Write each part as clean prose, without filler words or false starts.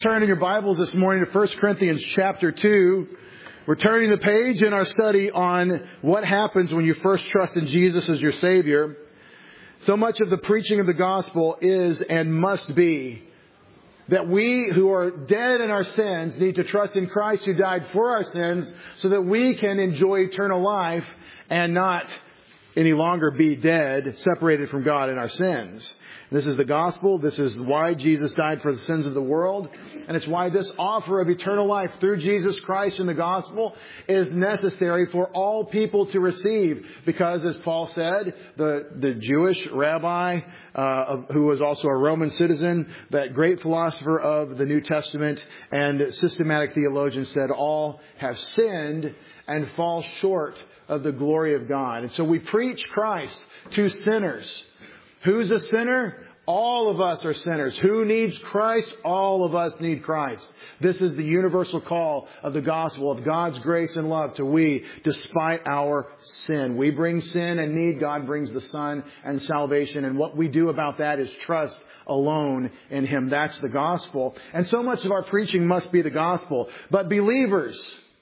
Turn in your Bibles this morning to 1 Corinthians chapter 2. We're turning the page in our study on what happens when you first trust in Jesus as your Savior. So much of the preaching of the gospel is and must be that we who are dead in our sins need to trust in Christ who died for our sins so that we can enjoy eternal life and not any longer be dead, separated from God in our sins. This is the gospel. This is why Jesus died for the sins of the world. And it's why this offer of eternal life through Jesus Christ in the gospel is necessary for all people to receive. Because, as Paul said, the Jewish rabbi, who was also a Roman citizen, that great philosopher of the New Testament and systematic theologian, said all have sinned and fall short of the glory of God. And so we preach Christ to sinners. Who's a sinner? All of us are sinners. Who needs Christ? All of us need Christ. This is the universal call of the gospel of God's grace and love to we, despite our sin. We bring sin and need. God brings the Son and salvation. And what we do about that is trust alone in Him. That's the gospel. And so much of our preaching must be the gospel. But believers,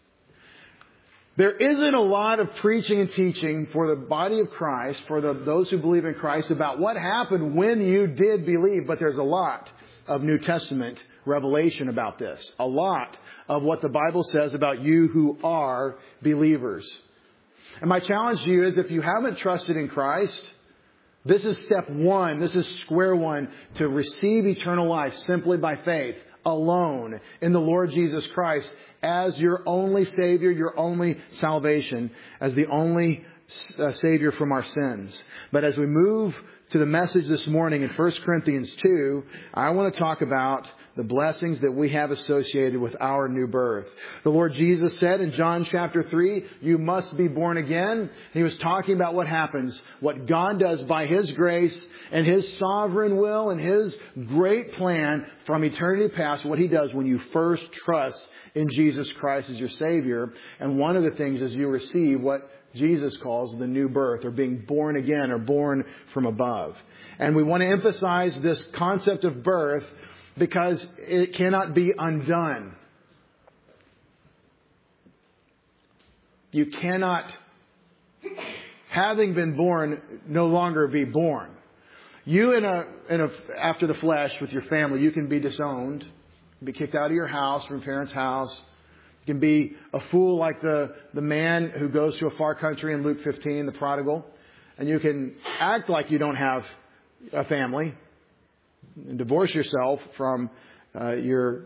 there isn't a lot of preaching and teaching for the body of Christ, for those who believe in Christ, about what happened when you did believe. But there's a lot of New Testament revelation about this. A lot of what the Bible says about you who are believers. And my challenge to you is, if you haven't trusted in Christ, this is step one. This is square one to receive eternal life simply by faith alone in the Lord Jesus Christ as your only Savior, your only salvation, as the only Savior from our sins. But as we move to the message this morning in 1 Corinthians 2, I want to talk about the blessings that we have associated with our new birth. The Lord Jesus said in John chapter 3, you must be born again. He was talking about what happens, what God does by His grace and His sovereign will and His great plan from eternity past, what He does when you first trust in Jesus Christ as your Savior. And one of the things is you receive what Jesus calls the new birth, or being born again, or born from above. And we want to emphasize this concept of birth because it cannot be undone. You cannot, having been born, no longer be born. You after the flesh with your family, you can be disowned, be kicked out of your house, from your parents' house. You can be a fool like the man who goes to a far country in Luke 15, the prodigal. And you can act like you don't have a family and divorce yourself from your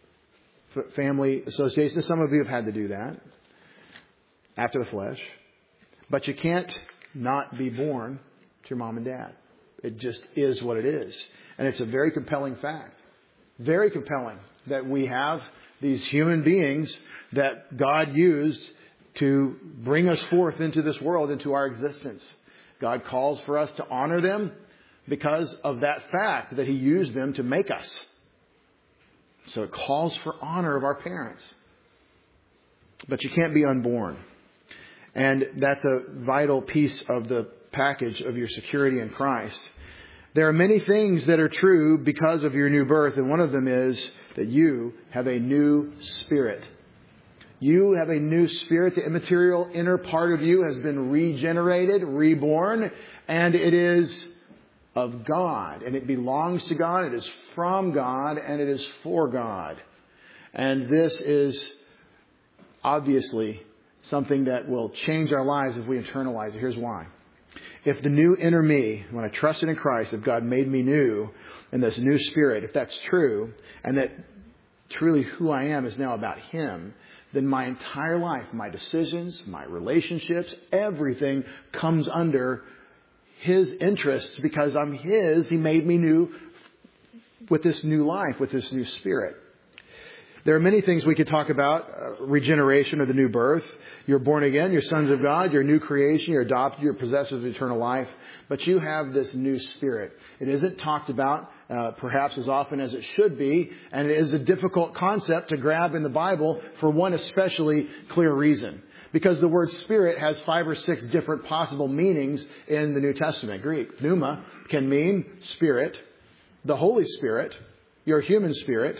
family association. Some of you have had to do that after the flesh. But you can't not be born to your mom and dad. It just is what it is. And it's a very compelling fact. Very compelling that we have these human beings that God used to bring us forth into this world, into our existence. God calls for us to honor them because of that fact that He used them to make us. So it calls for honor of our parents. But you can't be unborn. And that's a vital piece of the package of your security in Christ. There are many things that are true because of your new birth, and one of them is that you have a new spirit. You have a new spirit. The immaterial inner part of you has been regenerated, reborn, and it is of God, and it belongs to God, it is from God, and it is for God. And this is obviously something that will change our lives if we internalize it. Here's why. If the new inner me, when I trusted in Christ, if God made me new in this new spirit, if that's true, and that truly who I am is now about Him, then my entire life, my decisions, my relationships, everything comes under His interests because I'm His. He made me new with this new life, with this new spirit. There are many things we could talk about. Regeneration or the new birth. You're born again. You're sons of God. You're a new creation. You're adopted. You're possessors of eternal life. But you have this new spirit. It isn't talked about perhaps as often as it should be. And it is a difficult concept to grab in the Bible for one especially clear reason. Because the word spirit has 5 or 6 different possible meanings in the New Testament. Greek. Pneuma can mean spirit, the Holy Spirit, your human spirit,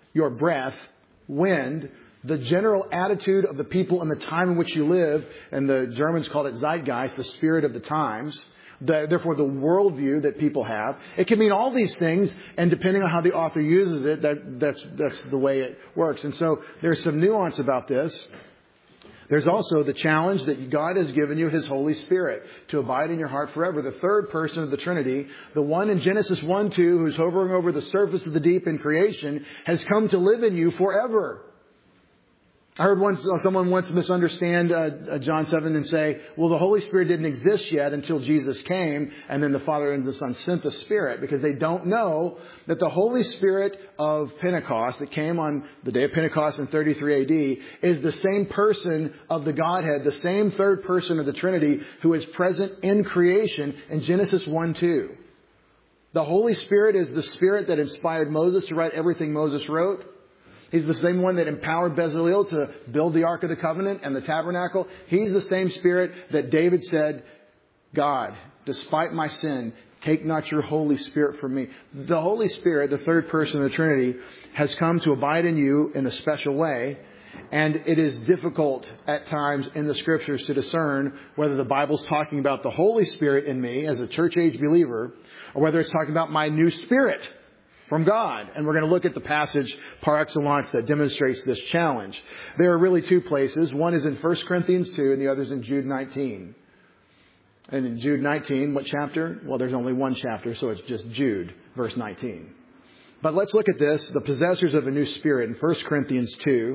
your breath, wind, the general attitude of the people in the time in which you live, and the Germans called it Zeitgeist, the spirit of the times, therefore the worldview that people have. It can mean all these things, and depending on how the author uses it, that's the way it works. And so there's some nuance about this. There's also the challenge that God has given you His Holy Spirit to abide in your heart forever. The third person of the Trinity, the one in Genesis 1-2 who's hovering over the surface of the deep in creation, has come to live in you forever. I heard someone once misunderstand John 7 and say, well, the Holy Spirit didn't exist yet until Jesus came, and then the Father and the Son sent the Spirit, because they don't know that the Holy Spirit of Pentecost that came on the day of Pentecost in 33 AD is the same person of the Godhead, the same third person of the Trinity who is present in creation in Genesis 1-2. The Holy Spirit is the Spirit that inspired Moses to write everything Moses wrote. He's the same one that empowered Bezalel to build the Ark of the Covenant and the tabernacle. He's the same Spirit that David said, God, despite my sin, take not your Holy Spirit from me. The Holy Spirit, the third person of the Trinity, has come to abide in you in a special way. And it is difficult at times in the Scriptures to discern whether the Bible's talking about the Holy Spirit in me as a church-age believer, or whether it's talking about my new spirit from God. And we're going to look at the passage par excellence that demonstrates this challenge. There are really two places. One is in 1 Corinthians 2 and the other is in Jude 19. And in Jude 19, what chapter? Well, there's only one chapter, so it's just Jude, verse 19. But let's look at this, the possessors of a new spirit in 1 Corinthians 2.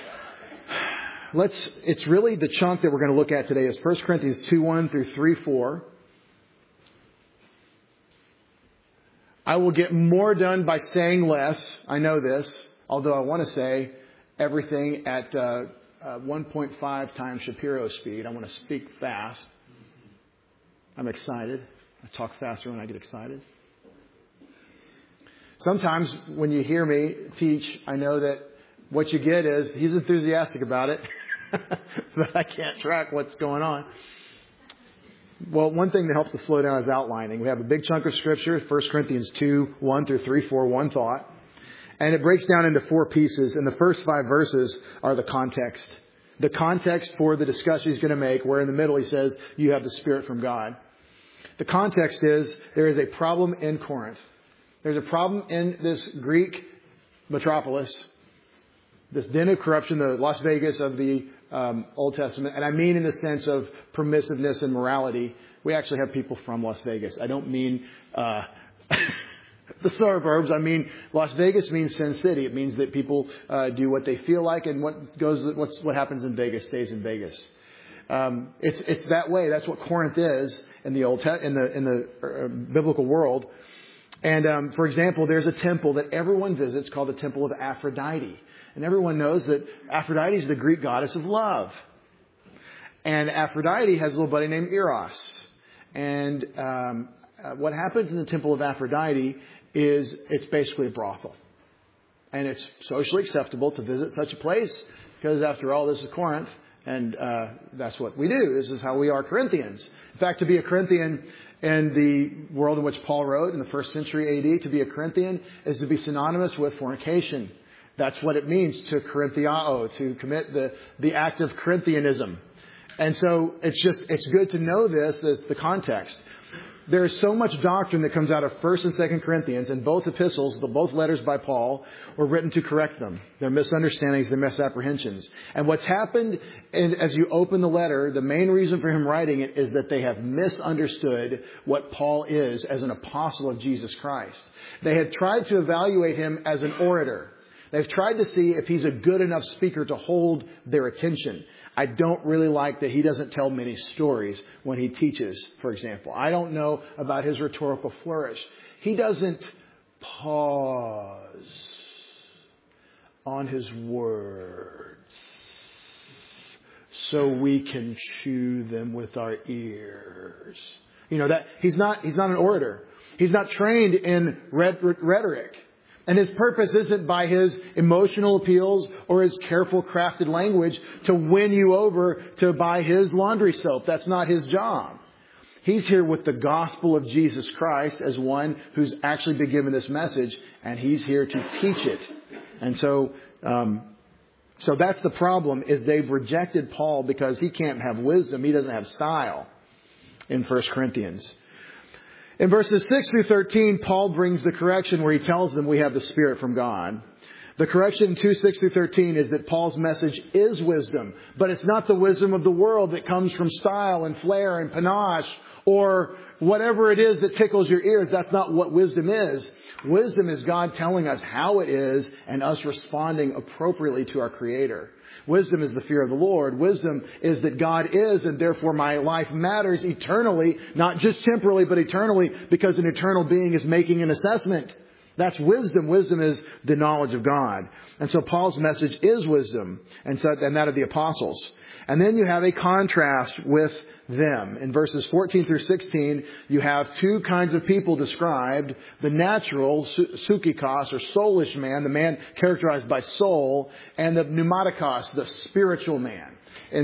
It's really the chunk that we're going to look at today is 1 Corinthians 2:1 through 3:4. I will get more done by saying less. I know this, although I want to say everything at 1.5 times Shapiro speed. I want to speak fast. I'm excited. I talk faster when I get excited. Sometimes when you hear me teach, I know that what you get is he's enthusiastic about it, but I can't track what's going on. Well, one thing that helps to slow down is outlining. We have a big chunk of Scripture, 1 Corinthians 2:1 through 3:4, one thought. And it breaks down into 4 pieces. And the first 5 verses are the context. The context for the discussion he's going to make, where in the middle he says, you have the Spirit from God. The context is, there is a problem in Corinth. There's a problem in this Greek metropolis, this den of corruption, the Las Vegas of the Old Testament. And I mean in the sense of permissiveness and morality. We actually have people from Las Vegas. I don't mean the suburbs. I mean, Las Vegas means Sin City. It means that people do what they feel like, and what happens in Vegas stays in Vegas. It's that way. That's what Corinth is in the biblical world. And for example, there's a temple that everyone visits called the Temple of Aphrodite. And everyone knows that Aphrodite is the Greek goddess of love. And Aphrodite has a little buddy named Eros. And what happens in the Temple of Aphrodite is it's basically a brothel. And it's socially acceptable to visit such a place because, after all, this is Corinth. And that's what we do. This is how we are Corinthians. In fact, to be a Corinthian in the world in which Paul wrote in the 1st century AD, to be a Corinthian is to be synonymous with fornication. That's what it means to Corinthiao, to commit the act of Corinthianism. And so it's good to know this as the context. There is so much doctrine that comes out of 1st and 2nd Corinthians, and both epistles, both letters by Paul, were written to correct them. Their misunderstandings, their misapprehensions. And what's happened as you open the letter, the main reason for him writing it is that they have misunderstood what Paul is as an apostle of Jesus Christ. They had tried to evaluate him as an orator. They've tried to see if he's a good enough speaker to hold their attention. I don't really like that he doesn't tell many stories when he teaches, for example. I don't know about his rhetorical flourish. He doesn't pause on his words so we can chew them with our ears. You know, that he's not an orator. He's not trained in rhetoric. And his purpose isn't by his emotional appeals or his careful crafted language to win you over to buy his laundry soap. That's not his job. He's here with the gospel of Jesus Christ as one who's actually been given this message, and he's here to teach it. And so that's the problem, is they've rejected Paul because he can't have wisdom. He doesn't have style in 1 Corinthians. In verses 6 through 13, Paul brings the correction where he tells them we have the Spirit from God. The correction in 2, 6 through 13 is that Paul's message is wisdom, but it's not the wisdom of the world that comes from style and flair and panache or whatever it is that tickles your ears. That's not what wisdom is. Wisdom is God telling us how it is and us responding appropriately to our Creator. Wisdom is the fear of the Lord. Wisdom is that God is, and therefore my life matters eternally, not just temporally, but eternally, because an eternal being is making an assessment. That's wisdom. Wisdom is the knowledge of God. And so Paul's message is wisdom, and that of the apostles. And then you have a contrast with them. In verses 14 through 16, you have two kinds of people described. The natural, psychikos, or soulish man, the man characterized by soul, and the pneumatikos, the spiritual man.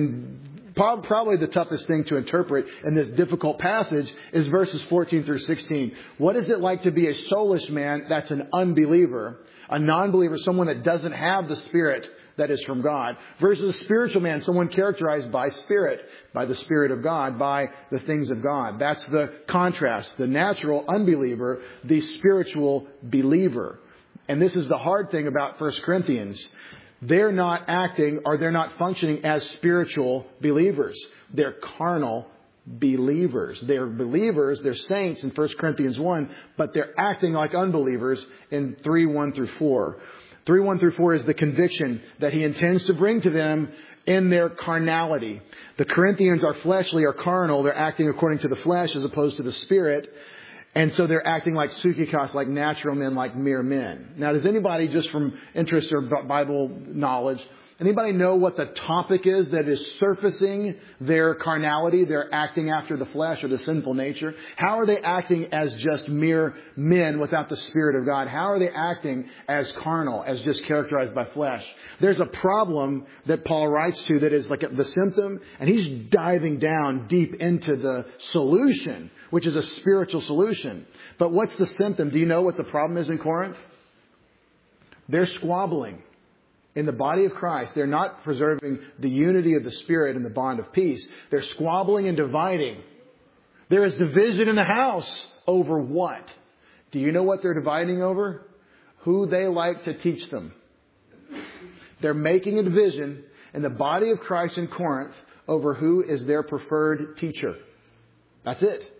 And probably the toughest thing to interpret in this difficult passage is verses 14 through 16. What is it like to be a soulish man that's an unbeliever, a non-believer, someone that doesn't have the Spirit that is from God, versus a spiritual man, someone characterized by Spirit, by the Spirit of God, by the things of God. That's the contrast. The natural unbeliever, the spiritual believer. And this is the hard thing about 1 Corinthians. They're not acting, or they're not functioning as spiritual believers. They're carnal believers. They're believers, they're saints in 1 Corinthians 1, but they're acting like unbelievers in 3, 1 through 4. 3, 1 through 4 is the conviction that he intends to bring to them in their carnality. The Corinthians are fleshly or carnal. They're acting according to the flesh as opposed to the Spirit. And so they're acting like psychikos, like natural men, like mere men. Now, does anybody, just from interest or Bible knowledge, anybody know what the topic is that is surfacing their carnality? They're acting after the flesh or the sinful nature. How are they acting as just mere men without the Spirit of God? How are they acting as carnal, as just characterized by flesh? There's a problem that Paul writes to that is like the symptom, and he's diving down deep into the solution, which is a spiritual solution. But what's the symptom? Do you know what the problem is in Corinth? They're squabbling. In the body of Christ, they're not preserving the unity of the Spirit and the bond of peace. They're squabbling and dividing. There is division in the house over what? Do you know what they're dividing over? Who they like to teach them. They're making a division in the body of Christ in Corinth over who is their preferred teacher. That's it.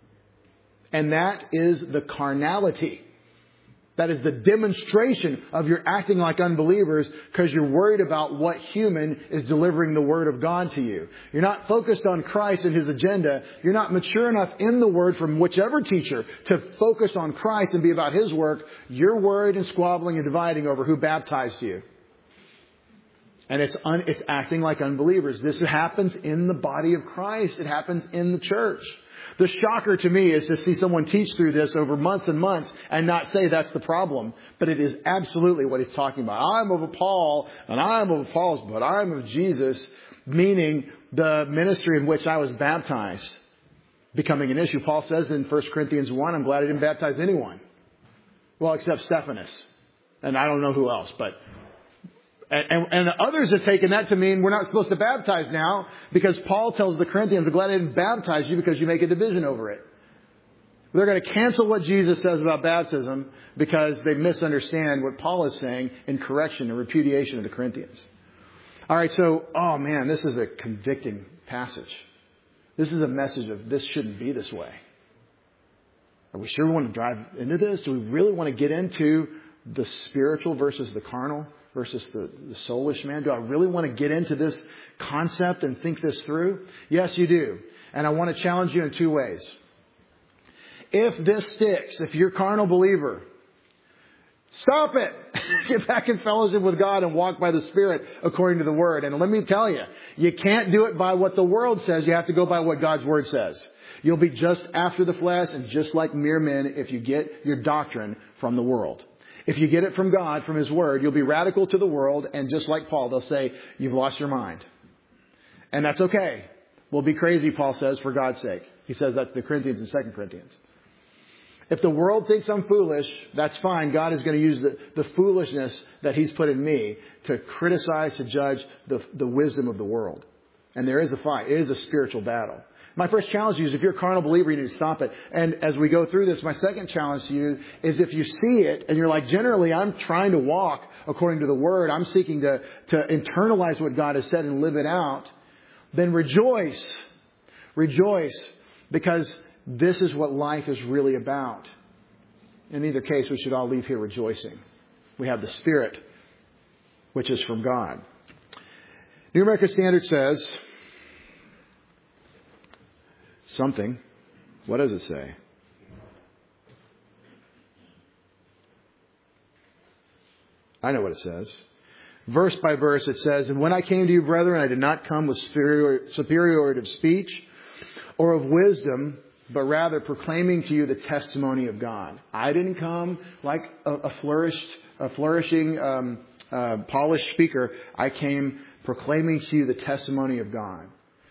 And that is the carnality. That is the demonstration of your acting like unbelievers because you're worried about what human is delivering the Word of God to you. You're not focused on Christ and His agenda. You're not mature enough in the Word from whichever teacher to focus on Christ and be about His work. You're worried and squabbling and dividing over who baptized you. And it's acting like unbelievers. This happens in the body of Christ. It happens in the church. The shocker to me is to see someone teach through this over months and months and not say that's the problem. But it is absolutely what he's talking about. I'm of Paul and I'm of Apollos, but I'm of Jesus, meaning the ministry in which I was baptized becoming an issue. Paul says in 1 Corinthians 1, I'm glad I didn't baptize anyone. Well, except Stephanas. And I don't know who else, but... And others have taken that to mean we're not supposed to baptize now because Paul tells the Corinthians, I'm glad I didn't baptize you because you make a division over it. They're going to cancel what Jesus says about baptism because they misunderstand what Paul is saying in correction and repudiation of the Corinthians. All right, so, oh man, this is a convicting passage. This is a message of this shouldn't be this way. Are we sure we want to drive into this? Do we really want to get into the spiritual versus the carnal? Versus the soulish man? Do I really want to get into this concept and think this through? Yes, you do. And I want to challenge you in two ways. If this sticks, if you're a carnal believer, stop it. Get back in fellowship with God and walk by the Spirit according to the Word. And let me tell you, you can't do it by what the world says. You have to go by what God's Word says. You'll be just after the flesh and just like mere men if you get your doctrine from the world. If you get it from God, from His Word, you'll be radical to the world. And just like Paul, they'll say, you've lost your mind. And that's okay. We'll be crazy, Paul says, for God's sake. He says that to the Corinthians in 2 Corinthians. If the world thinks I'm foolish, that's fine. God is going to use the foolishness that He's put in me to criticize, to judge the wisdom of the world. And there is a fight. It is a spiritual battle. My first challenge to you is if you're a carnal believer, you need to stop it. And as we go through this, my second challenge to you is if you see it and you're like, generally, I'm trying to walk according to the Word. I'm seeking to internalize what God has said and live it out. Then rejoice. Rejoice. Because this is what life is really about. In either case, we should all leave here rejoicing. We have the Spirit, which is from God. New American Standard says something. What does it say? I know what it says. Verse by verse it says, "And when I came to you, brethren, I did not come with superiority of speech or of wisdom, but rather proclaiming to you the testimony of God." I didn't come like a flourishing, polished speaker. I came proclaiming to you the testimony of God.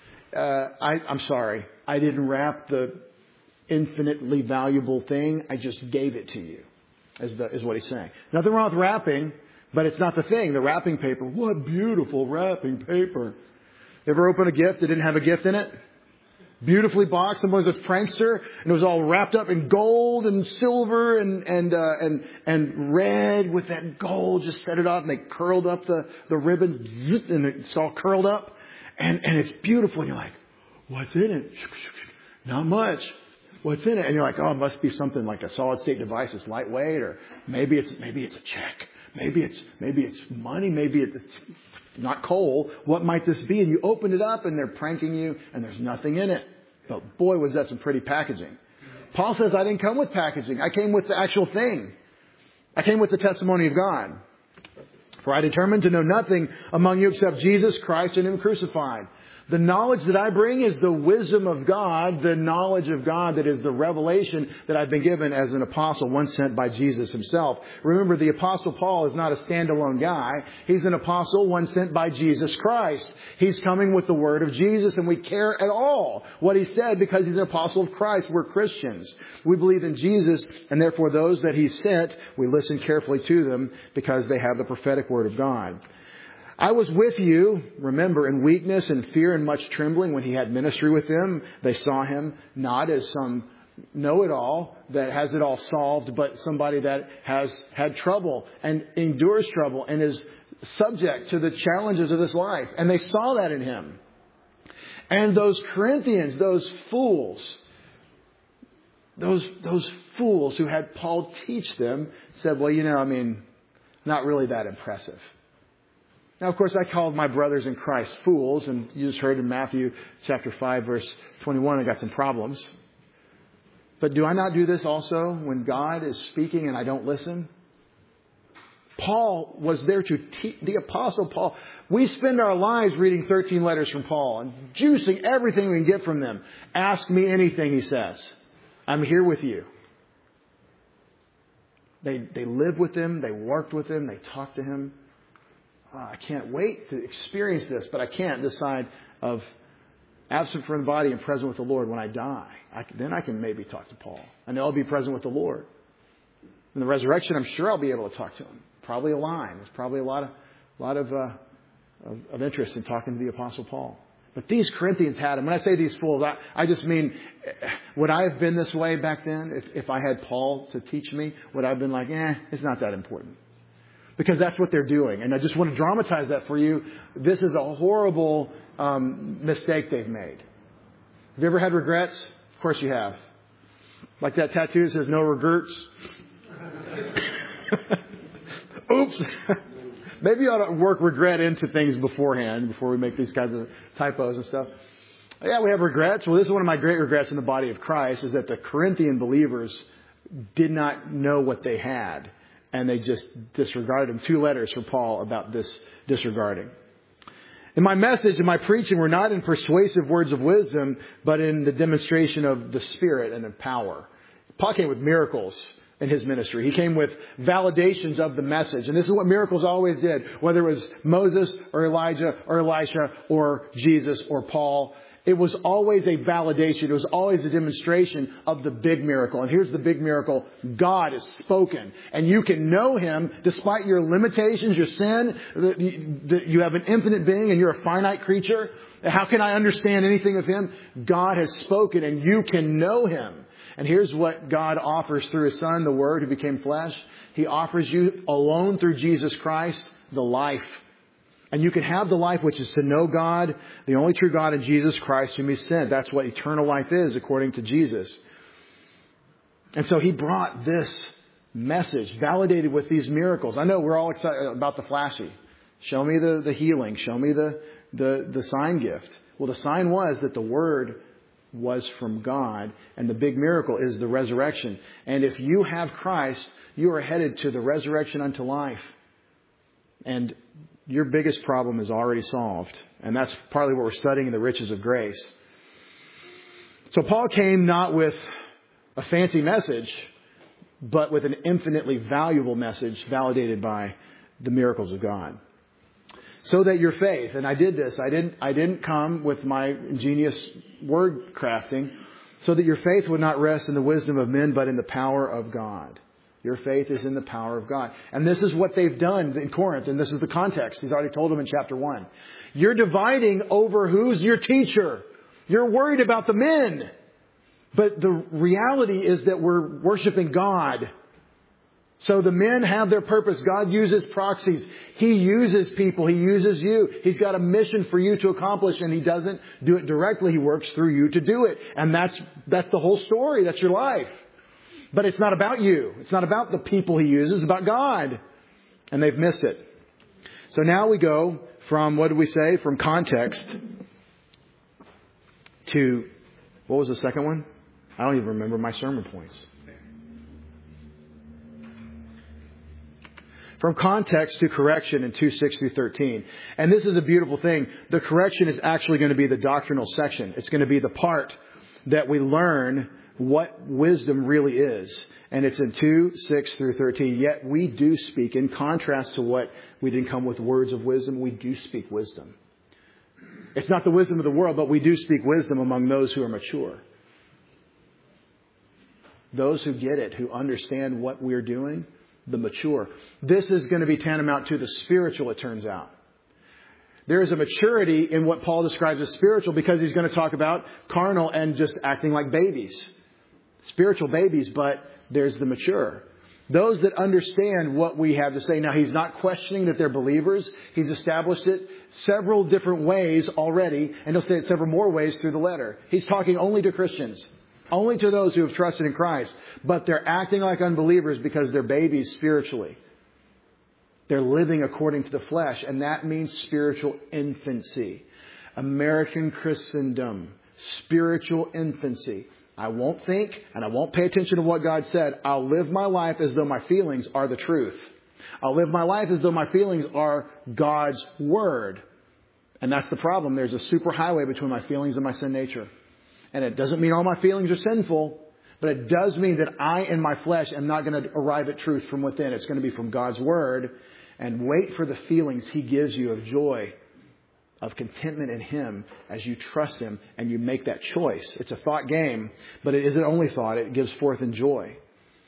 I'm sorry. I didn't wrap the infinitely valuable thing. I just gave it to you, is what he's saying. Nothing wrong with wrapping, but it's not the thing. The wrapping paper. What beautiful wrapping paper. You ever open a gift that didn't have a gift in it? Beautifully boxed. Someone was a prankster, and it was all wrapped up in gold and silver and red with that gold. Just set it up, and they curled up the ribbon, and it's all curled up, and it's beautiful. And you're like, what's in it? Not much. What's in it? And you're like, oh, it must be something like a solid state device. It's lightweight, or maybe it's a check. Maybe it's money. Maybe it's not coal. What might this be? And you open it up and they're pranking you and there's nothing in it. But boy, was that some pretty packaging. Paul says, I didn't come with packaging. I came with the actual thing. I came with the testimony of God. For I determined to know nothing among you except Jesus Christ and Him crucified. The knowledge that I bring is the wisdom of God, the knowledge of God that is the revelation that I've been given as an apostle, one sent by Jesus Himself. Remember, the Apostle Paul is not a standalone guy. He's an apostle, one sent by Jesus Christ. He's coming with the word of Jesus, and we care at all what he said because he's an apostle of Christ. We're Christians. We believe in Jesus, and therefore those that He sent, we listen carefully to them because they have the prophetic word of God. I was with you, remember, in weakness and fear and much trembling when He had ministry with them. They saw Him not as some know-it-all that has it all solved, but somebody that has had trouble and endures trouble and is subject to the challenges of this life. And they saw that in Him. And those Corinthians, those fools who had Paul teach them said, well, not really that impressive. Now, of course, I called my brothers in Christ fools, and you just heard in Matthew chapter 5, verse 21, I got some problems. But do I not do this also when God is speaking and I don't listen? Paul was there to teach, the Apostle Paul. We spend our lives reading 13 letters from Paul and juicing everything we can get from them. Ask me anything, he says. I'm here with you. They lived with him, they worked with him, they talked to him. I can't wait to experience this, but I can't this side of absent from the body and present with the Lord when I die. Then I can maybe talk to Paul. I know I'll be present with the Lord. In the resurrection, I'm sure I'll be able to talk to him. Probably a line. There's probably a lot of interest in talking to the Apostle Paul. But these Corinthians had him. When I say these fools, I just mean, would I have been this way back then if I had Paul to teach me? Would I have been like, it's not that important? Because that's what they're doing. And I just want to dramatize that for you. This is a horrible mistake they've made. Have you ever had regrets? Of course you have. Like that tattoo that says no regrets. Oops. Maybe you ought to work regret into things beforehand before we make these kinds of typos and stuff. Yeah, we have regrets. Well, this is one of my great regrets in the body of Christ is that the Corinthian believers did not know what they had. And they just disregarded them. 2 letters from Paul about this disregarding. In my message and my preaching were not in persuasive words of wisdom, but in the demonstration of the Spirit and in power. Paul came with miracles in his ministry. He came with validations of the message. And this is what miracles always did. Whether it was Moses or Elijah or Elisha or Jesus or Paul, It was always a validation. It was always a demonstration of the big miracle. And here's the big miracle. God has spoken. And you can know Him despite your limitations, your sin. You have an infinite being and you're a finite creature. How can I understand anything of Him? God has spoken and you can know Him. And here's what God offers through His Son, the Word who became flesh. He offers you alone through Jesus Christ the life. And you can have the life which is to know God, the only true God, in Jesus Christ whom He sent. That's what eternal life is according to Jesus. And so He brought this message validated with these miracles. I know we're all excited about the flashy. Show me the healing. Show me the sign gift. Well, the sign was that the Word was from God, and the big miracle is the resurrection. And if you have Christ, you are headed to the resurrection unto life. And your biggest problem is already solved. And that's partly what we're studying in the riches of grace. So Paul came not with a fancy message, but with an infinitely valuable message validated by the miracles of God. So that your faith, and I did this, I didn't come with my ingenious word crafting, so that your faith would not rest in the wisdom of men, but in the power of God. Your faith is in the power of God. And this is what they've done in Corinth. And this is the context. He's already told them in chapter 1. You're dividing over who's your teacher. You're worried about the men. But the reality is that we're worshiping God. So the men have their purpose. God uses proxies. He uses people. He uses you. He's got a mission for you to accomplish. And He doesn't do it directly. He works through you to do it. And that's the whole story. That's your life. But it's not about you. It's not about the people He uses. It's about God. And they've missed it. So now we go from, what did we say? From context to, what was the second one? I don't even remember my sermon points. From context to correction in 2:6 through 13. And this is a beautiful thing. The correction is actually going to be the doctrinal section. It's going to be the part that we learn what wisdom really is. And it's in 2:6 through 13. Yet we do speak, in contrast to what we didn't come with words of wisdom, we do speak wisdom. It's not the wisdom of the world, but we do speak wisdom among those who are mature. Those who get it, who understand what we're doing, the mature. This is going to be tantamount to the spiritual, it turns out. There is a maturity in what Paul describes as spiritual, because he's going to talk about carnal and just acting like babies. Spiritual babies, but there's the mature. Those that understand what we have to say. Now, he's not questioning that they're believers. He's established it several different ways already, and he'll say it several more ways through the letter. He's talking only to Christians, only to those who have trusted in Christ. But they're acting like unbelievers because they're babies spiritually. They're living according to the flesh, and that means spiritual infancy. American Christendom, spiritual infancy. I won't think and I won't pay attention to what God said. I'll live my life as though my feelings are the truth. I'll live my life as though my feelings are God's Word. And that's the problem. There's a superhighway between my feelings and my sin nature. And it doesn't mean all my feelings are sinful, but it does mean that I in my flesh am not going to arrive at truth from within. It's going to be from God's Word. And wait for the feelings He gives you of joy, of contentment in Him as you trust Him and you make that choice. It's a thought game, but it isn't only thought. It gives forth in joy.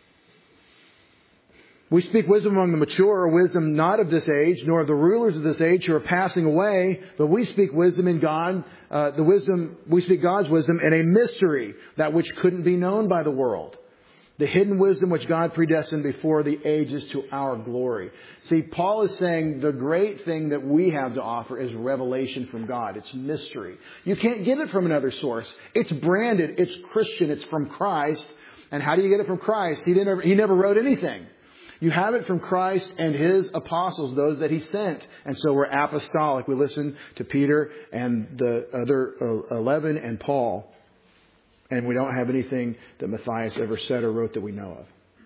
We speak wisdom among the mature, or wisdom not of this age, nor of the rulers of this age who are passing away, but we speak wisdom in God, we speak God's wisdom in a mystery, that which couldn't be known by the world. The hidden wisdom which God predestined before the ages to our glory. See, Paul is saying the great thing that we have to offer is revelation from God. It's mystery. You can't get it from another source. It's branded. It's Christian. It's from Christ. And how do you get it from Christ? He never wrote anything. You have it from Christ and His apostles, those that He sent. And so we're apostolic. We listen to Peter and the other 11 and Paul. And we don't have anything that Matthias ever said or wrote that we know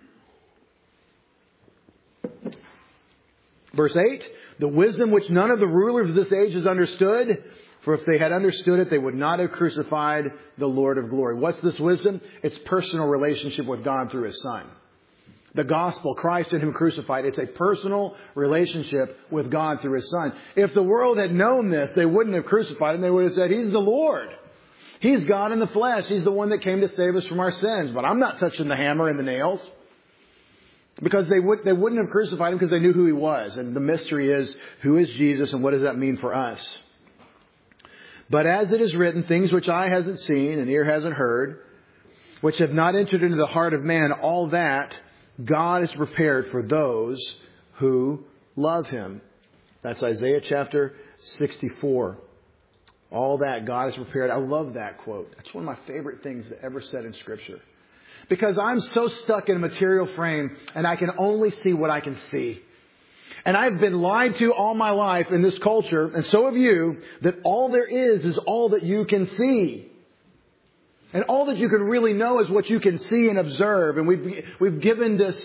of. Verse 8, the wisdom which none of the rulers of this age has understood, for if they had understood it, they would not have crucified the Lord of glory. What's this wisdom? It's personal relationship with God through His Son. The gospel, Christ in Him crucified, it's a personal relationship with God through His Son. If the world had known this, they wouldn't have crucified Him. They would have said, He's the Lord. He's God in the flesh. He's the one that came to save us from our sins. But I'm not touching the hammer and the nails. Because they wouldn't have crucified him because they knew who he was. And the mystery is, who is Jesus and what does that mean for us? But as it is written, things which eye hasn't seen and ear hasn't heard, which have not entered into the heart of man, all that God has prepared for those who love him. That's Isaiah chapter 64. All that God has prepared. I love that quote. That's one of my favorite things that ever said in Scripture. Because I'm so stuck in a material frame and I can only see what I can see. And I've been lied to all my life in this culture, and so have you, that all there is all that you can see. And all that you can really know is what you can see and observe. And we've given this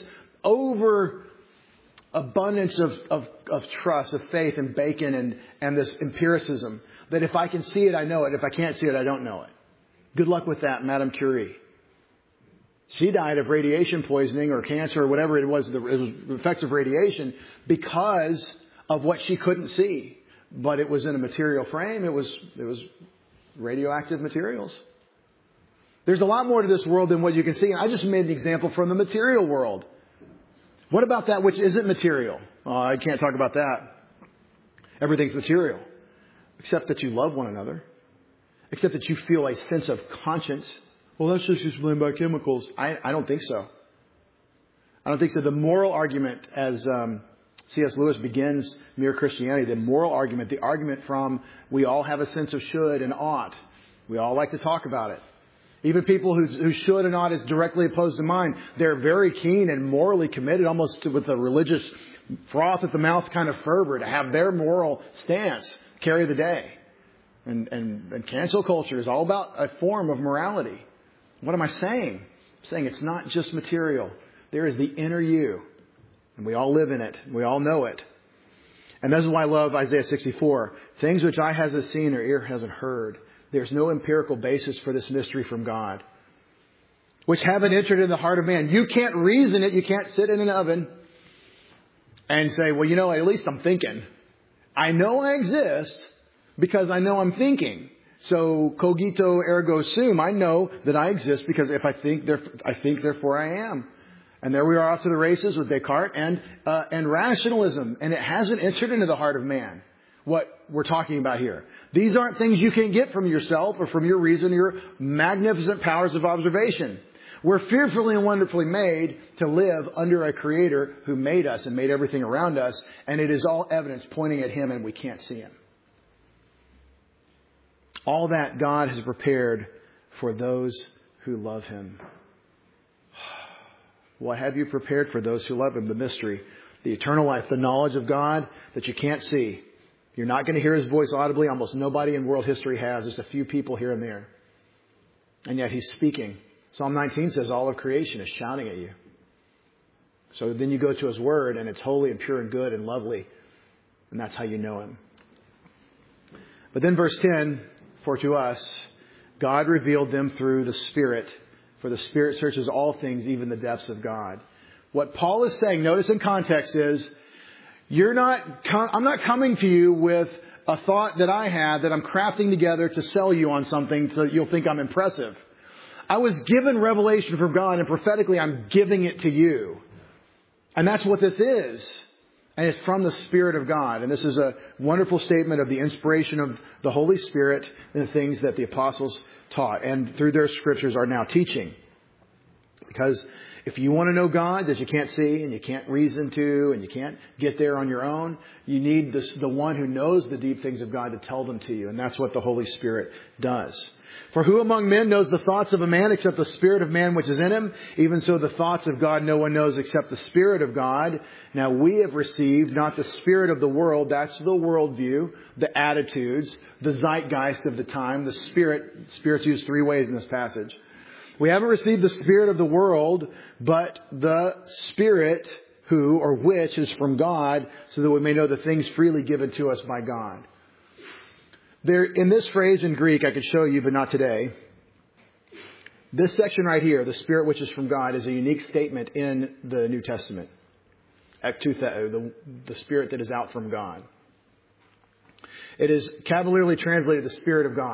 overabundance of trust, of faith and bacon and this empiricism. That if I can see it, I know it. If I can't see it, I don't know it. Good luck with that, Madame Curie. She died of radiation poisoning or cancer or whatever it was. It was effects of radiation because of what she couldn't see. But it was in a material frame. It was radioactive materials. There's a lot more to this world than what you can see. And I just made an example from the material world. What about that which isn't material? Oh, I can't talk about that. Everything's material. Except that you love one another. Except that you feel a sense of conscience. Well, that's just explained by chemicals. I don't think so. I don't think so. The moral argument, as C.S. Lewis begins Mere Christianity, the moral argument, the argument from we all have a sense of should and ought. We all like to talk about it. Even people who should and ought is directly opposed to mine. They're very keen and morally committed, almost with a religious froth at the mouth kind of fervor to have their moral stance carry the day. And cancel culture is all about a form of morality. What am I saying? I'm saying it's not just material. There is the inner you. And we all live in it. We all know it. And this is why I love Isaiah 64. Things which eye hasn't seen or ear hasn't heard. There's no empirical basis for this mystery from God. Which haven't entered in the heart of man. You can't reason it. You can't sit in an oven and say, well, at least I'm thinking. I know I exist because I know I'm thinking. So cogito ergo sum. I know that I exist because if I think, therefore I am. And there we are off to the races with Descartes and rationalism. And it hasn't entered into the heart of man, what we're talking about here. These aren't things you can get from yourself or from your reason, your magnificent powers of observation. We're fearfully and wonderfully made to live under a Creator who made us and made everything around us. And it is all evidence pointing at Him and we can't see Him. All that God has prepared for those who love Him. What have you prepared for those who love Him? The mystery, the eternal life, the knowledge of God that you can't see. You're not going to hear His voice audibly. Almost nobody in world history has. Just a few people here and there. And yet He's speaking. Psalm 19 says all of creation is shouting at you. So then you go to His Word and it's holy and pure and good and lovely. And that's how you know Him. But then verse 10, for to us, God revealed them through the Spirit. For the Spirit searches all things, even the depths of God. What Paul is saying, notice in context, is I'm not coming to you with a thought that I had that I'm crafting together to sell you on something so you'll think I'm impressive. I was given revelation from God and prophetically I'm giving it to you. And that's what this is. And it's from the Spirit of God. And this is a wonderful statement of the inspiration of the Holy Spirit and the things that the apostles taught and through their scriptures are now teaching. Because if you want to know God that you can't see and you can't reason to and you can't get there on your own, you need the one who knows the deep things of God to tell them to you. And that's what the Holy Spirit does. For who among men knows the thoughts of a man except the spirit of man which is in him? Even so the thoughts of God no one knows except the Spirit of God. Now we have received not the spirit of the world, that's the worldview, the attitudes, the zeitgeist of the time, the Spirit's used three ways in this passage. We haven't received the spirit of the world, but the Spirit who or which is from God, so that we may know the things freely given to us by God. There, in this phrase in Greek, I could show you, but not today. This section right here, the Spirit which is from God, is a unique statement in the New Testament. Ektutheo, the Spirit that is out from God. It is cavalierly translated the Spirit of God.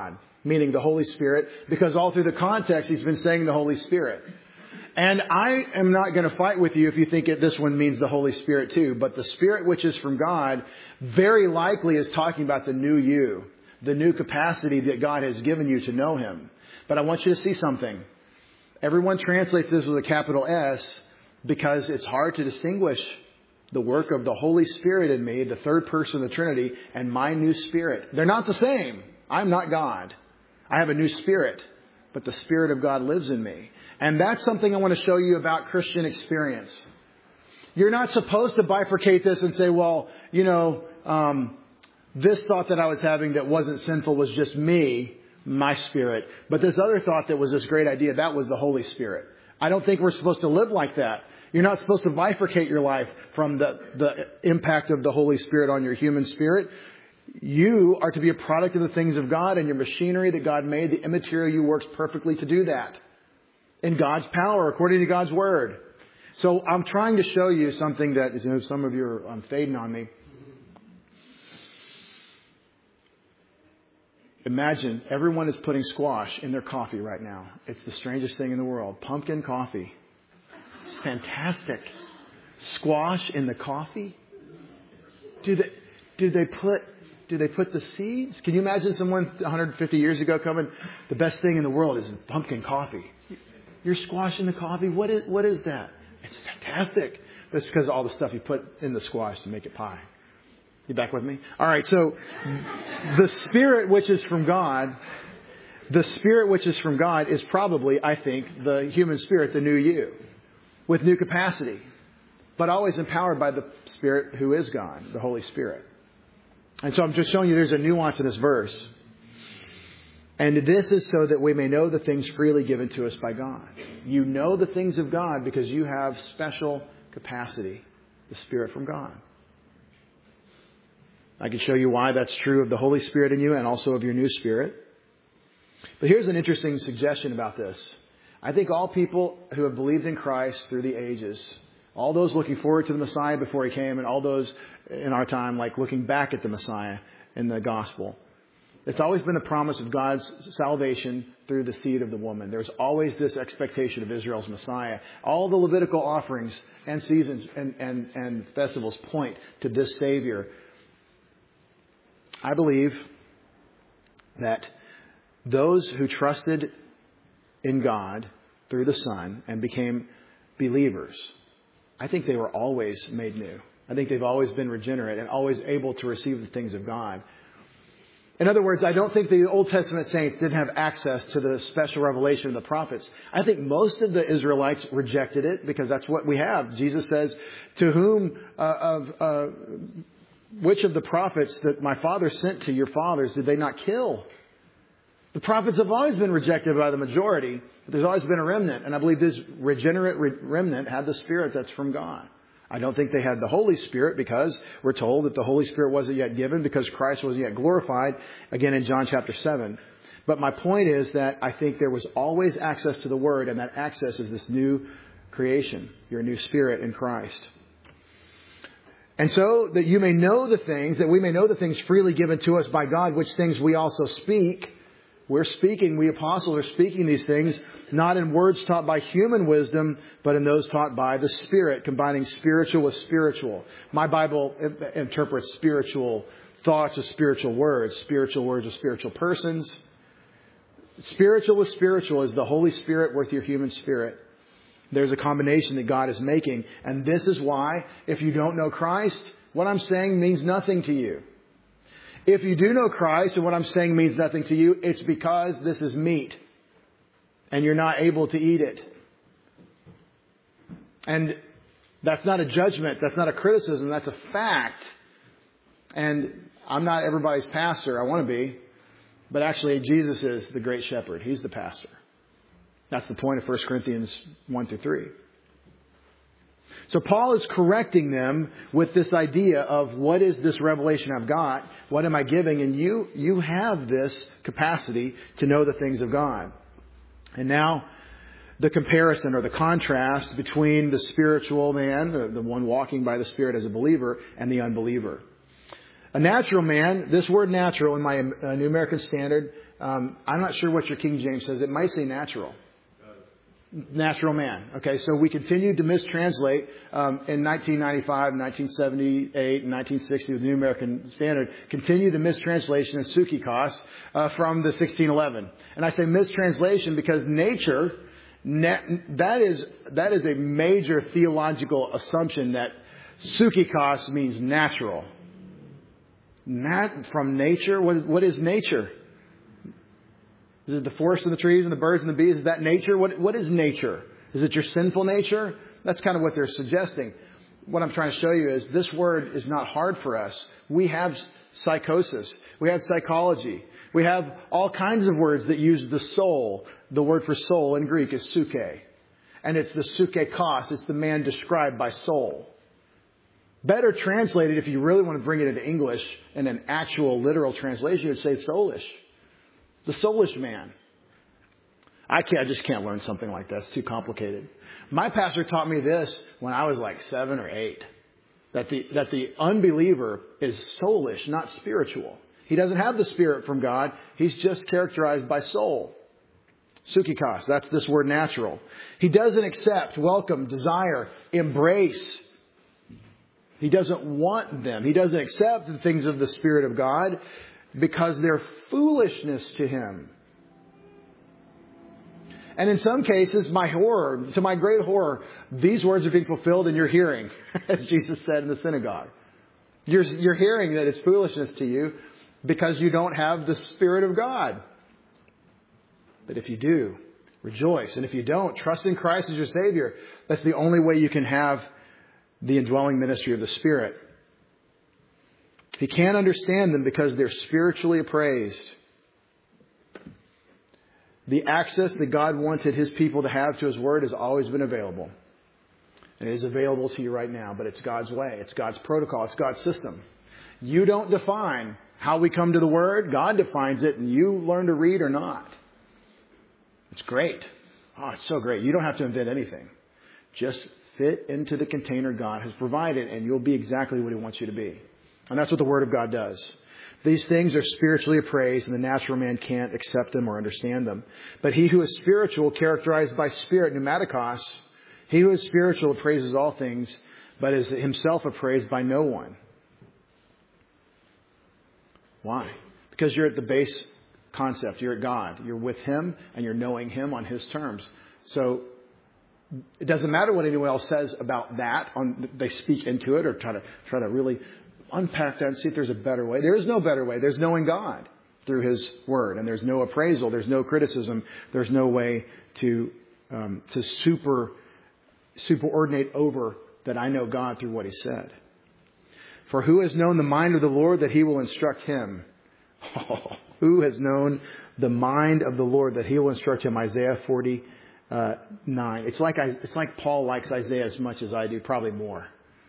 meaning the Holy Spirit, because all through the context he's been saying the Holy Spirit. And I am not going to fight with you if you think this one means the Holy Spirit too. But the Spirit which is from God very likely is talking about the new you, the new capacity that God has given you to know Him. But I want you to see something. Everyone translates this with a capital S because it's hard to distinguish the work of the Holy Spirit in me, the third person of the Trinity, and my new spirit. They're not the same. I'm not God. I have a new spirit, but the Spirit of God lives in me. And that's something I want to show you about Christian experience. You're not supposed to bifurcate this and say, well, this thought that I was having that wasn't sinful was just me, my spirit. But this other thought that was this great idea, that was the Holy Spirit. I don't think we're supposed to live like that. You're not supposed to bifurcate your life from the impact of the Holy Spirit on your human spirit. You are to be a product of the things of God, and your machinery that God made, the immaterial you, works perfectly to do that. In God's power, according to God's Word. So I'm trying to show you something that, some of you are fading on me. Imagine everyone is putting squash in their coffee right now. It's the strangest thing in the world. Pumpkin coffee. It's fantastic. Squash in the coffee? Do they put the seeds? Can you imagine someone 150 years ago coming, the best thing in the world is pumpkin coffee. You're squashing the coffee? What is that? It's fantastic. That's because of all the stuff you put in the squash to make it pie. You back with me? All right. So the Spirit which is from God, is probably, I think, the human spirit, the new you, with new capacity, but always empowered by the Spirit who is God, the Holy Spirit. And so I'm just showing you there's a nuance in this verse. And this is so that we may know the things freely given to us by God. You know the things of God because you have special capacity, the Spirit from God. I can show you why that's true of the Holy Spirit in you and also of your new spirit. But here's an interesting suggestion about this. I think all people who have believed in Christ through the ages, all those looking forward to the Messiah before He came, and all those in our time like looking back at the Messiah in the gospel, it's always been the promise of God's salvation through the seed of the woman. There's always this expectation of Israel's Messiah. All the Levitical offerings and seasons and festivals point to this Savior. I believe that those who trusted in God through the Son and became believers, I think they were always made new. I think they've always been regenerate and always able to receive the things of God. In other words, I don't think the Old Testament saints didn't have access to the special revelation of the prophets. I think most of the Israelites rejected it because that's what we have. Jesus says, to whom which of the prophets that my father sent to your fathers did they not kill? The prophets have always been rejected by the majority, but there's always been a remnant. And I believe this regenerate remnant had the Spirit that's from God. I don't think they had the Holy Spirit because we're told that the Holy Spirit wasn't yet given because Christ wasn't yet glorified, again in John chapter 7. But my point is that I think there was always access to the Word, and that access is this new creation, your new spirit in Christ. And so that you may know the things, that we may know the things freely given to us by God, which things we also speak. We apostles are speaking these things, not in words taught by human wisdom, but in those taught by the Spirit, combining spiritual with spiritual. My Bible interprets spiritual thoughts as spiritual words with spiritual persons. Spiritual with spiritual is the Holy Spirit with your human spirit. There's a combination that God is making. And this is why, if you don't know Christ, what I'm saying means nothing to you. If you do know Christ and what I'm saying means nothing to you, it's because this is meat and you're not able to eat it. And that's not a judgment. That's not a criticism. That's a fact. And I'm not everybody's pastor. I want to be. But actually, Jesus is the great shepherd. He's the pastor. That's the point of 1 Corinthians 1-3. So Paul is correcting them with this idea of what is this revelation I've got? What am I giving? And you have this capacity to know the things of God. And now the comparison or the contrast between the spiritual man, the one walking by the Spirit as a believer, and the unbeliever. A natural man, this word natural in my New American Standard I'm not sure what your King James says. It might say natural. Natural man. Okay, so we continued to mistranslate in 1995, 1978, and 1960 with the New American Standard. Continued the mistranslation of sukikos from the 1611. And I say mistranslation because nature, that is a major theological assumption that sukikos means natural. From nature? What is nature? Is it the forest and the trees and the birds and the bees? Is that nature? What is nature? Is it your sinful nature? That's kind of what they're suggesting. What I'm trying to show you is this word is not hard for us. We have psychosis. We have psychology. We have all kinds of words that use the soul. The word for soul in Greek is suke. And it's the sukekos. It's the man described by soul. Better translated, if you really want to bring it into English in an actual literal translation, you would say soulish. The soulish man. I just can't learn something like that. It's too complicated. My pastor taught me this when I was like 7 or 8. That the unbeliever is soulish, not spiritual. He doesn't have the Spirit from God. He's just characterized by soul. Sukikos, that's this word natural. He doesn't accept, welcome, desire, embrace. He doesn't want them. He doesn't accept the things of the Spirit of God because they're foolishness to him. And in some cases, to my great horror, these words are being fulfilled in your hearing, as Jesus said in the synagogue. You're hearing that it's foolishness to you because you don't have the Spirit of God. But if you do, rejoice. And if you don't, trust in Christ as your Savior. That's the only way you can have the indwelling ministry of the Spirit. He can't understand them because they're spiritually appraised. The access that God wanted His people to have to His Word has always been available. And it is available to you right now, but it's God's way. It's God's protocol. It's God's system. You don't define how we come to the Word. God defines it, and you learn to read or not. It's great. Oh, it's so great. You don't have to invent anything. Just fit into the container God has provided, and you'll be exactly what He wants you to be. And that's what the Word of God does. These things are spiritually appraised, and the natural man can't accept them or understand them. But he who is spiritual, characterized by Spirit, pneumatikos, he who is spiritual appraises all things, but is himself appraised by no one. Why? Because you're at the base concept. You're at God. You're with Him, and you're knowing Him on His terms. So it doesn't matter what anyone else says about that. They speak into it or try to really unpack that and see if there's a better way. There is no better way. There's knowing God through His Word, and there's no appraisal. There's no criticism. There's no way to superordinate over that I know God through what He said. For who has known the mind of the Lord that He will instruct him? Oh, who has known the mind of the Lord that He will instruct him? Isaiah 49. It's like Paul likes Isaiah as much as I do, probably more.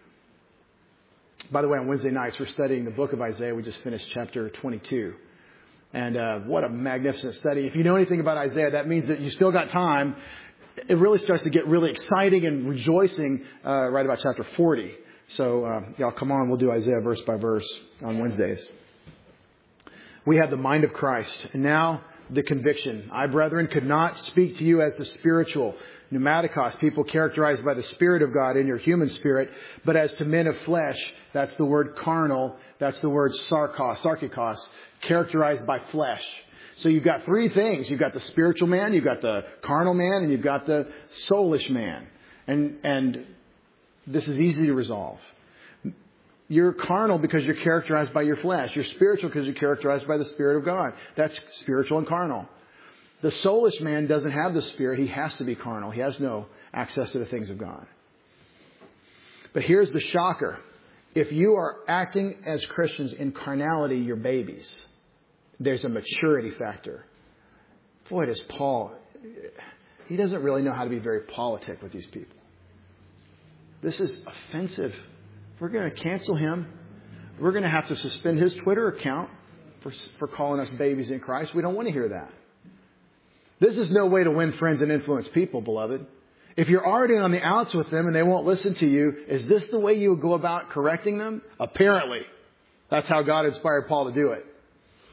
By the way, on Wednesday nights, we're studying the book of Isaiah. We just finished chapter 22. And what a magnificent study. If you know anything about Isaiah, that means that you still got time. It really starts to get really exciting and rejoicing right about chapter 40. So, y'all come on, we'll do Isaiah verse by verse on Wednesdays. We have the mind of Christ. And now the conviction. I, brethren, could not speak to you as the spiritual, pneumatikos, people characterized by the Spirit of God in your human spirit, but as to men of flesh. That's the word carnal. That's the word sarkikos, characterized by flesh. So you've got three things. You've got the spiritual man, you've got the carnal man, and you've got the soulish man. And this is easy to resolve. You're carnal because you're characterized by your flesh. You're spiritual because you're characterized by the Spirit of God. That's spiritual and carnal. The soulish man doesn't have the Spirit. He has to be carnal. He has no access to the things of God. But here's the shocker. If you are acting as Christians in carnality, you're babies. There's a maturity factor. Boy, does Paul, he doesn't really know how to be very politic with these people. This is offensive. We're going to cancel him. We're going to have to suspend his Twitter account for calling us babies in Christ. We don't want to hear that. This is no way to win friends and influence people, beloved. If you're already on the outs with them and they won't listen to you, is this the way you would go about correcting them? Apparently. That's how God inspired Paul to do it.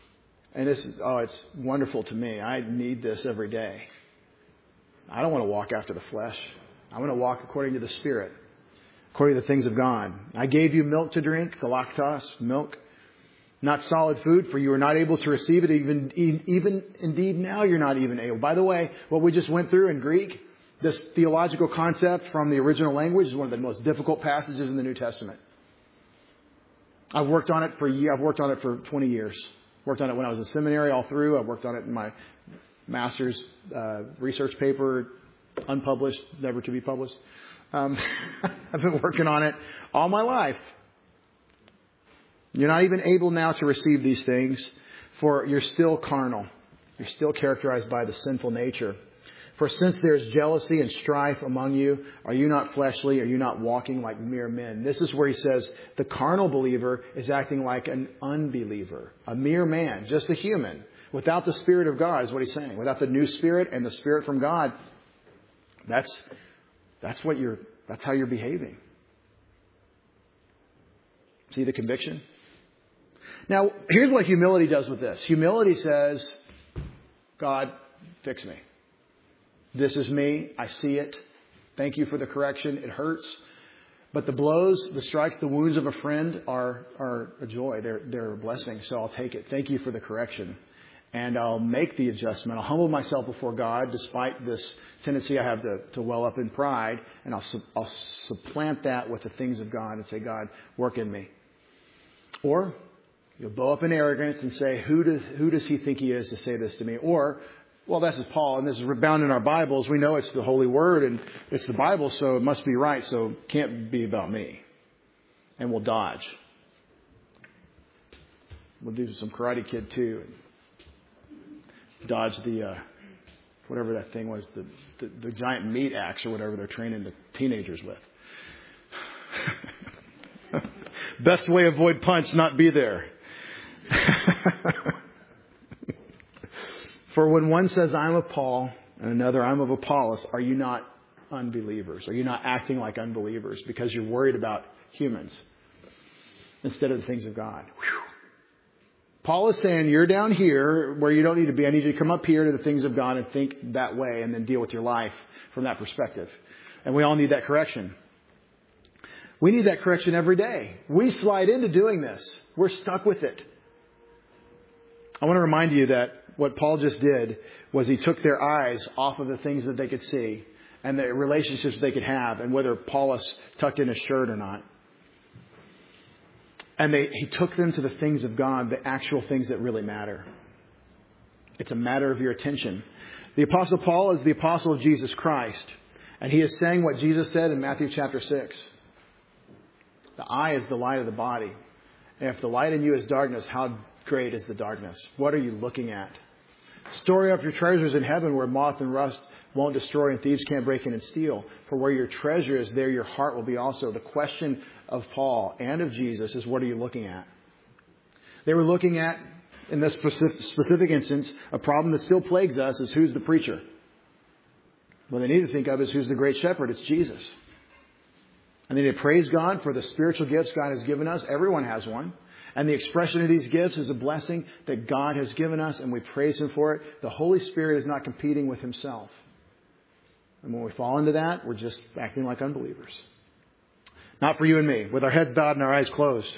And it's wonderful to me. I need this every day. I don't want to walk after the flesh. I want to walk according to the Spirit, according to the things of God. I gave you milk to drink, galactos, milk, not solid food, for you are not able to receive it. Even indeed now you're not even able. By the way, what we just went through in Greek, this theological concept from the original language is one of the most difficult passages in the New Testament. I've worked on it for 20 years. Worked on it when I was in seminary all through. I worked on it in my master's research paper, unpublished, never to be published. I've been working on it all my life. You're not even able now to receive these things, for you're still carnal. You're still characterized by the sinful nature. For since there is jealousy and strife among you, are you not fleshly? Are you not walking like mere men? This is where he says the carnal believer is acting like an unbeliever, a mere man, just a human, without the Spirit of God, is what he's saying. Without the new Spirit and the Spirit from God, that's how you're behaving. See the conviction? Now, here's what humility does with this. Humility says, God, fix me. This is me. I see it. Thank you for the correction. It hurts. But the blows, the strikes, the wounds of a friend are a joy. They're a blessing. So I'll take it. Thank you for the correction. And I'll make the adjustment. I'll humble myself before God despite this tendency I have to well up in pride. And I'll supplant that with the things of God and say, God, work in me. Or you'll bow up in arrogance and say, who does he think he is to say this to me? Or, well, this is Paul, and this is bound in our Bibles. We know it's the Holy Word, and it's the Bible, so it must be right, so it can't be about me. And we'll dodge. We'll do some Karate Kid, too. And dodge the, whatever that thing was, the giant meat axe or whatever they're training the teenagers with. Best way to avoid punch, not be there. For when one says, I'm of Paul, and another, I'm of Apollos, are you not unbelievers? Are you not acting like unbelievers because you're worried about humans instead of the things of God? Whew. Paul is saying, you're down here where you don't need to be. I need you to come up here to the things of God and think that way and then deal with your life from that perspective. And we all need that correction. We need that correction every day. We slide into doing this. We're stuck with it. I want to remind you that what Paul just did was he took their eyes off of the things that they could see and the relationships they could have and whether Paulus tucked in his shirt or not. And he took them to the things of God, the actual things that really matter. It's a matter of your attention. The Apostle Paul is the apostle of Jesus Christ. And he is saying what Jesus said in Matthew chapter 6. The eye is the light of the body. And if the light in you is darkness, how great is the darkness? What are you looking at? Store up your treasures in heaven where moth and rust won't destroy and thieves can't break in and steal. For where your treasure is, there your heart will be also. The question of Paul and of Jesus is, what are you looking at? They were looking at, in this specific instance, a problem that still plagues us is who's the preacher. What they need to think of is who's the great shepherd. It's Jesus. And they need to praise God for the spiritual gifts God has given us. Everyone has one. And the expression of these gifts is a blessing that God has given us, and we praise Him for it. The Holy Spirit is not competing with Himself. And when we fall into that, we're just acting like unbelievers. Not for you and me, with our heads bowed and our eyes closed.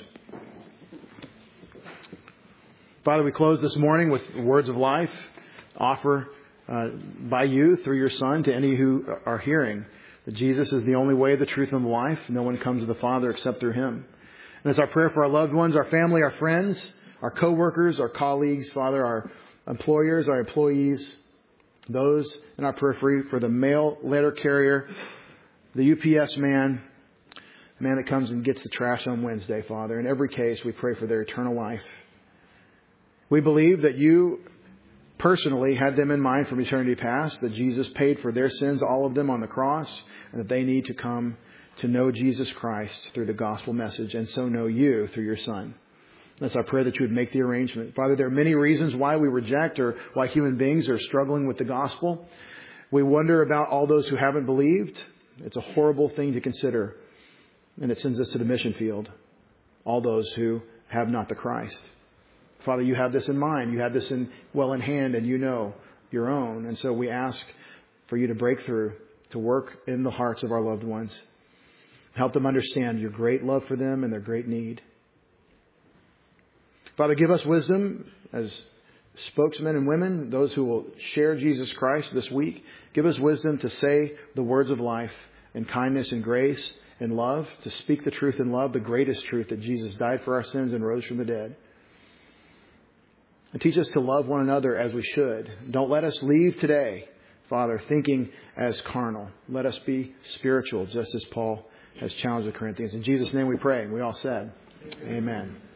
Father, we close this morning with words of life, offer by you through your Son to any who are hearing that Jesus is the only way, the truth, and the life. No one comes to the Father except through Him. And it's our prayer for our loved ones, our family, our friends, our co-workers, our colleagues, Father, our employers, our employees, those in our periphery, for the mail letter carrier, the UPS man, the man that comes and gets the trash on Wednesday, Father. In every case, we pray for their eternal life. We believe that you personally had them in mind from eternity past, that Jesus paid for their sins, all of them on the cross, and that they need to come to know Jesus Christ through the gospel message and so know you through your Son. That's our prayer that you would make the arrangement. Father, there are many reasons why we reject or why human beings are struggling with the gospel. We wonder about all those who haven't believed. It's a horrible thing to consider. And it sends us to the mission field. All those who have not the Christ. Father, you have this in mind. You have this well in hand, and you know your own. And so we ask for you to break through, to work in the hearts of our loved ones. Help them understand your great love for them and their great need. Father, give us wisdom as spokesmen and women, those who will share Jesus Christ this week. Give us wisdom to say the words of life in kindness and grace and love, to speak the truth in love, the greatest truth, that Jesus died for our sins and rose from the dead. And teach us to love one another as we should. Don't let us leave today, Father, thinking as carnal. Let us be spiritual, just as Paul has challenged the Corinthians. In Jesus' name we pray. And we all said, Amen.